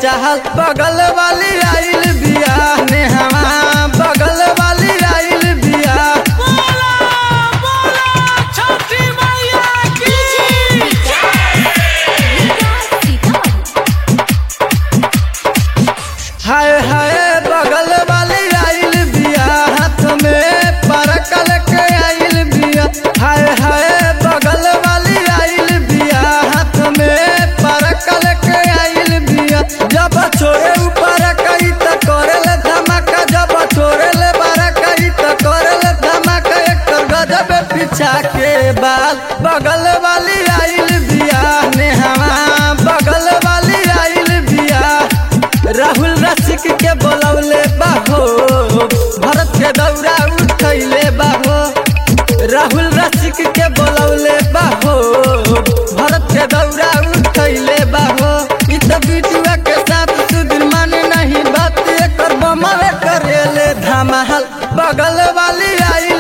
चाहल बगल वाली आइल बिया नेहवा बगल वाली आइल बिया। हाय हाय बगल वाली आइल बिया हाथ में परकल के आइल बिया। हाय हाय बगल वाली आइल बिया हाथ में परकल के आइल बिया। जब छोड़े ऊपर कई त करेल धमाका जब छोड़े ले बारा कई त करेल धमाका एक गजब पीछा के बाल बगल वाली आइल बिया नेहवा बगल वाली आइल बिया। राहुल रसिक के बोलौले बाहो भरत के दौरा उठैले बाहो। राहुल रसिक के बोलौले बाहो भरत के दौरा उठैले बाहो। इ त बिटुआ के साथ सुदिन माने नहीं बात एकर बमवे करेले धमाल बगल वाली आई